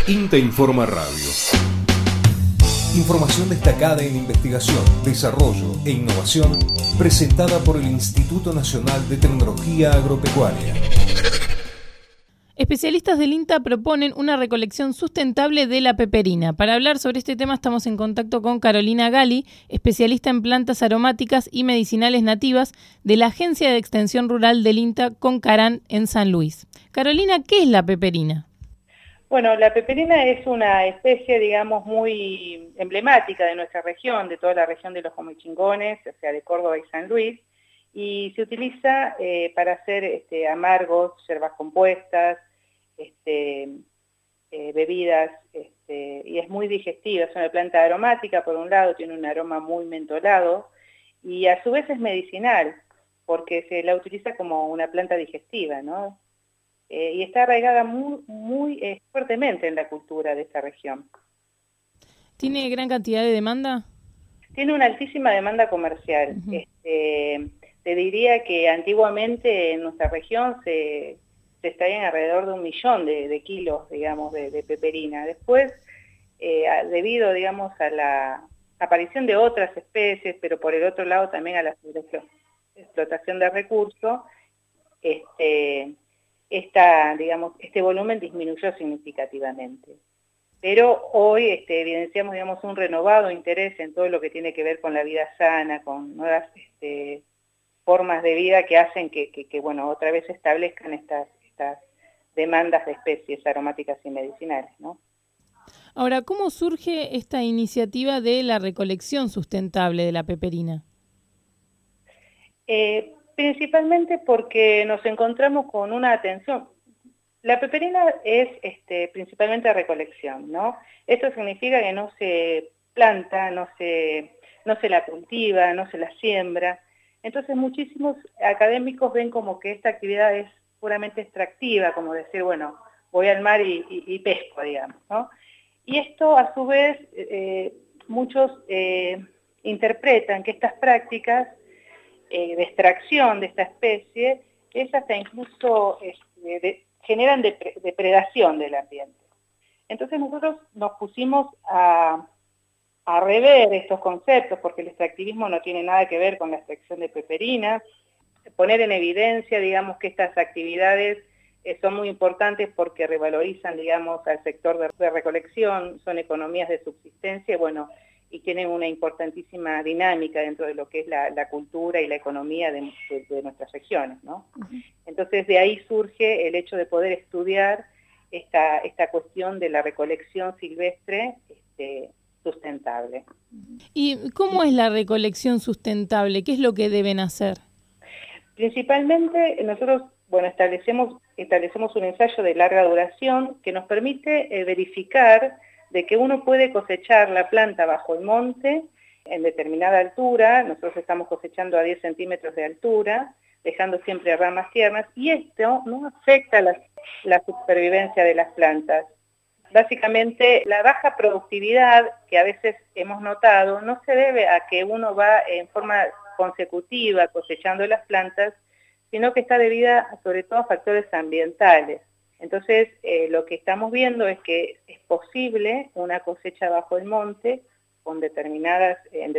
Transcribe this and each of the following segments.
INTA Informa Radio. Información destacada en investigación, desarrollo e innovación presentada por el Instituto Nacional de Tecnología Agropecuaria. Especialistas del INTA proponen una recolección sustentable de la peperina. Para hablar sobre este tema estamos en contacto con Carolina Gali, especialista en plantas aromáticas y medicinales nativas de la Agencia de Extensión Rural del INTA Concarán en San Luis. Carolina, ¿qué es la peperina? Bueno, la peperina es una especie, digamos, muy emblemática de nuestra región, de toda la región de los Comechingones, o sea, de Córdoba y San Luis, y se utiliza para hacer amargos, yerbas compuestas, bebidas, y es muy digestiva. Es una planta aromática, por un lado, tiene un aroma muy mentolado, y a su vez es medicinal, porque se la utiliza como una planta digestiva, ¿no? Y está arraigada muy fuertemente en la cultura de esta región. ¿Tiene gran cantidad de demanda? Tiene una altísima demanda comercial. Uh-huh. Te diría que antiguamente en nuestra región se extraían alrededor de 1 millón de kilos, digamos, de peperina. Después, debido, digamos, a la aparición de otras especies, pero por el otro lado también a la explotación de recursos, este volumen disminuyó significativamente. Pero hoy evidenciamos, digamos, un renovado interés en todo lo que tiene que ver con la vida sana, con nuevas formas de vida que hacen que bueno, otra vez se establezcan estas demandas de especies aromáticas y medicinales, ¿no? Ahora, ¿cómo surge esta iniciativa de la recolección sustentable de la peperina? Principalmente porque nos encontramos con una atención. La peperina es principalmente recolección, ¿no? Esto significa que no se planta, no se la cultiva, no se la siembra. Entonces muchísimos académicos ven como que esta actividad es puramente extractiva, como decir, bueno, voy al mar y pesco, digamos, ¿no? Y esto, a su vez, muchos interpretan que estas prácticas de extracción de esta especie, es hasta incluso generan depredación del ambiente. Entonces nosotros nos pusimos a rever estos conceptos, porque el extractivismo no tiene nada que ver con la extracción de peperina, poner en evidencia, digamos, que estas actividades son muy importantes porque revalorizan, digamos, al sector de recolección, son economías de subsistencia, bueno, y tienen una importantísima dinámica dentro de lo que es la cultura y la economía de nuestras regiones, ¿no? Uh-huh. Entonces de ahí surge el hecho de poder estudiar esta cuestión de la recolección silvestre sustentable. ¿Y cómo es la recolección sustentable? ¿Qué es lo que deben hacer? Principalmente nosotros, bueno, establecemos un ensayo de larga duración que nos permite verificar de que uno puede cosechar la planta bajo el monte en determinada altura. Nosotros estamos cosechando a 10 centímetros de altura, dejando siempre ramas tiernas, y esto no afecta la supervivencia de las plantas. Básicamente, la baja productividad que a veces hemos notado no se debe a que uno va en forma consecutiva cosechando las plantas, sino que está debida sobre todo a factores ambientales. Entonces, lo que estamos viendo es que es posible una cosecha bajo el monte en determinadas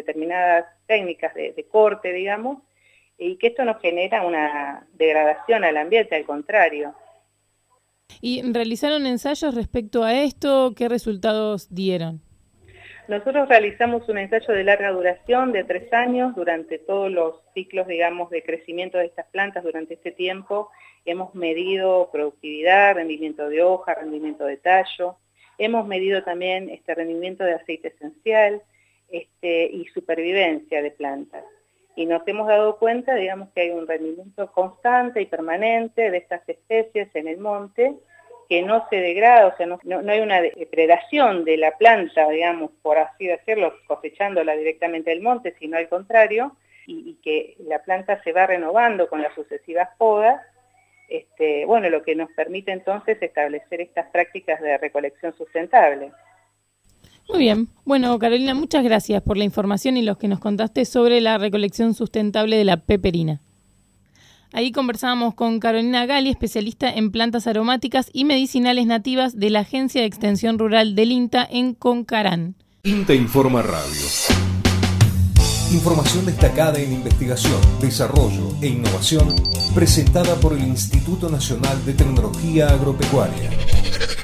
técnicas de corte, digamos, y que esto no genera una degradación al ambiente, al contrario. ¿Y realizaron ensayos respecto a esto? ¿Qué resultados dieron? Nosotros realizamos un ensayo de larga duración de 3 años durante todos los ciclos, digamos, de crecimiento de estas plantas. Durante este tiempo hemos medido productividad, rendimiento de hoja, rendimiento de tallo. Hemos medido también rendimiento de aceite esencial y supervivencia de plantas. Y nos hemos dado cuenta, digamos, que hay un rendimiento constante y permanente de estas especies en el monte, que no se degrada, o sea, no hay una depredación de la planta, digamos, por así decirlo, cosechándola directamente del monte, sino al contrario, y que la planta se va renovando con las sucesivas podas, bueno, lo que nos permite entonces establecer estas prácticas de recolección sustentable. Muy bien. Bueno, Carolina, muchas gracias por la información y los que nos contaste sobre la recolección sustentable de la peperina. Ahí conversábamos con Carolina Gali, especialista en plantas aromáticas y medicinales nativas de la Agencia de Extensión Rural del INTA en Concarán. INTA Informa Radio. Información destacada en investigación, desarrollo e innovación presentada por el Instituto Nacional de Tecnología Agropecuaria.